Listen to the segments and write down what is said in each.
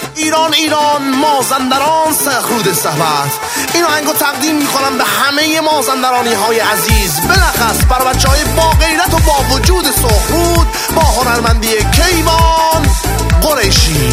ایران ایران مازندران سخرود صحبت. این آهنگو تقدیم میکنم به همه مازندرانی های عزیز، بلخص برای بچه های با غیرت و با وجود سخرود، با هنرمندی کیوان قریشی.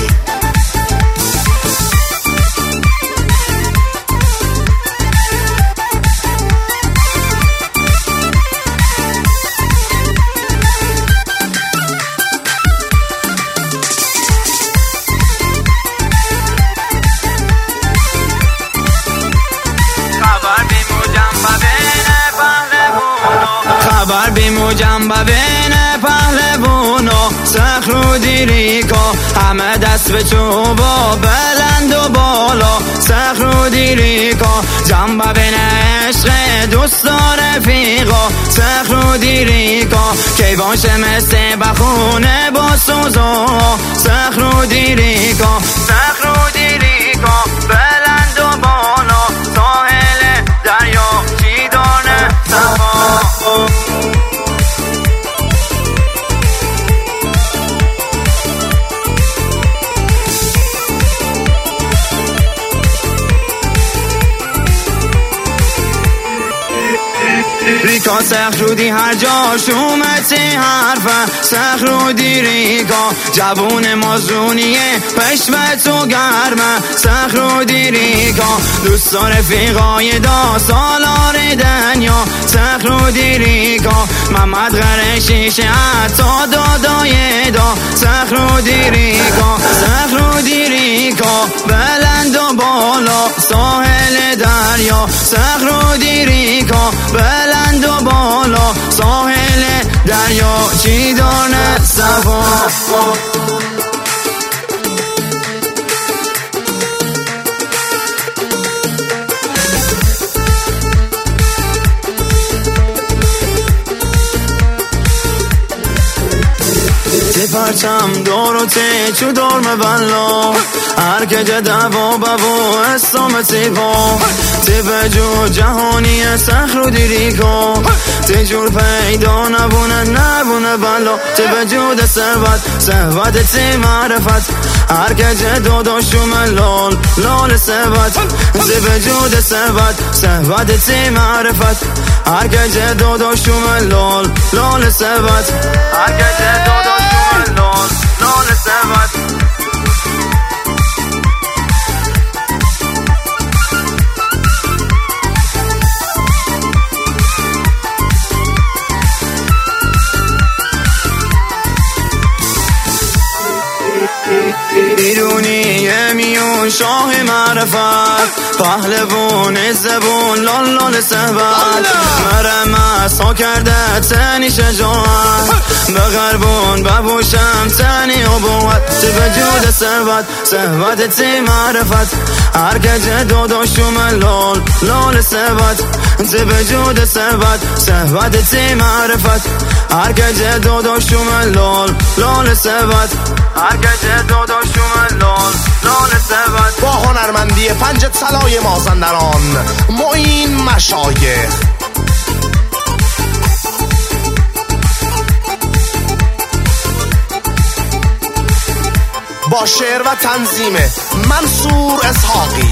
خبر بیمو جنبه بین پهلوانو سخرودی ریکا، همه دست به چوبا بلند و بالا سخرودی ریکا، جنبه بین عشق دوستان رفیقا سخرودی ریکا، کیوان شمسته بخونه با سوزا سخرودی ریکا، سخرودی ریکا بلند و بالا ساحل دریا چیدان صفا. ریکا سخرودی هر جا شومتی حرفه سخرودی ریکا، جوون مازونیه پشم تو گرمه سخرودی ریکا، دوستان رفیقای دا سالار دنیا سخرودی ریکا، محمد قریشی حتی دادای دا سخرودی ریکا، سخرودی ریکا بلند و بالا ساحل دریا سخرودی ریکا، بلند و بالا ساحل دریا چیدان صفا. تی پرچم دور و تی چو دور مبلا، هر که دوا بابو استام تیبا، تی بجو جهانی سخرودی ریکا، تی جور پیدا نبونه بلا، تی بجود ثروت تی معرفت، هر که جدو داشوم لال ثروت، تی بجود ثروت تی معرفت، هر که جدو داشوم لال ثروت، هر که جدو داشوم لال ثروت. ایرونی میون شاه معرفت، پهلوان زبون لال ثروت، مرم اصحا کرده تنی شجاعت، به غربون ببوشم تنی ابوت، تی بجود ثروت تی معرفت، هر که جدو داشوم لال ثروت، تی بجود ثروت تی معرفت، هر که جدو داشوم لال ثروت، هر که جدو داشوم لال ثروت. با هنرمندی پنج طلای مازندران معین مشایخ، با شعر و تنظیم منصور اسحاقی.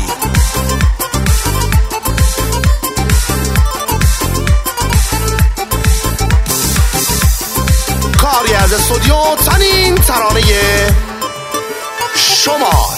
کاری از استودیو تنین ترانه شما.